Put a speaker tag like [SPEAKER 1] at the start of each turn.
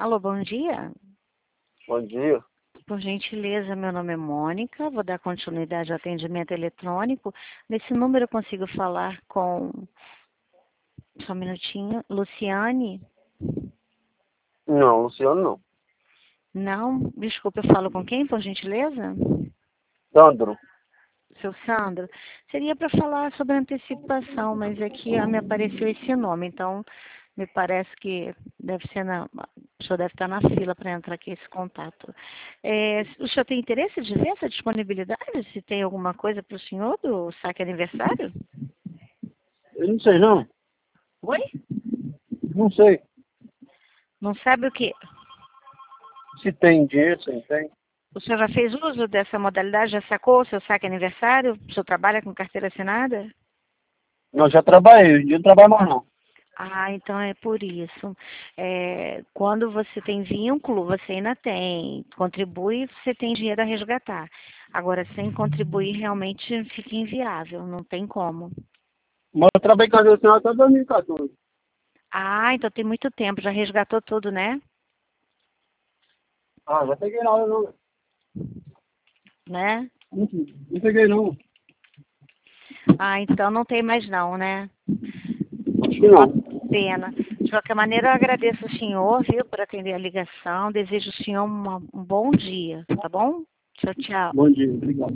[SPEAKER 1] Alô, bom dia.
[SPEAKER 2] Bom dia.
[SPEAKER 1] Por gentileza, meu nome é Mônica, vou dar continuidade ao atendimento eletrônico. Nesse número eu consigo falar com, só um minutinho, Luciane?
[SPEAKER 2] Não, Luciano não.
[SPEAKER 1] Não, desculpa, eu falo com quem, por gentileza?
[SPEAKER 2] Sandro.
[SPEAKER 1] Seu Sandro. Seria para falar sobre antecipação, mas aqui me apareceu esse nome, então me parece que deve ser o senhor deve estar na fila para entrar aqui esse contato. O senhor tem interesse de ver essa disponibilidade? Se tem alguma coisa para o senhor do saque aniversário?
[SPEAKER 2] Eu não sei não.
[SPEAKER 1] Oi?
[SPEAKER 2] Não sei
[SPEAKER 1] Não sabe o quê?
[SPEAKER 2] se tem dinheiro, se não tem.
[SPEAKER 1] O senhor já fez uso dessa modalidade? Já sacou o seu saque aniversário? O senhor trabalha com carteira assinada?
[SPEAKER 2] Não, já trabalhei, hoje em dia não trabalho mais não.
[SPEAKER 1] Ah, então é por isso. Quando você tem vínculo, você ainda tem. Contribui, você tem dinheiro a resgatar. Agora, sem contribuir, realmente fica inviável, não tem como.
[SPEAKER 2] Mas eu trabalhei com a senhora até 2014.
[SPEAKER 1] Ah, então tem muito tempo, já resgatou tudo, né?
[SPEAKER 2] Ah, já peguei nada não.
[SPEAKER 1] Né?
[SPEAKER 2] Não peguei não.
[SPEAKER 1] Ah, então não tem mais não, né?
[SPEAKER 2] Acho que
[SPEAKER 1] Uma
[SPEAKER 2] não.
[SPEAKER 1] pena. De qualquer maneira, eu agradeço o senhor, viu, por atender a ligação. Desejo ao senhor um bom dia, tá bom? Tchau, tchau.
[SPEAKER 2] Bom dia, obrigado.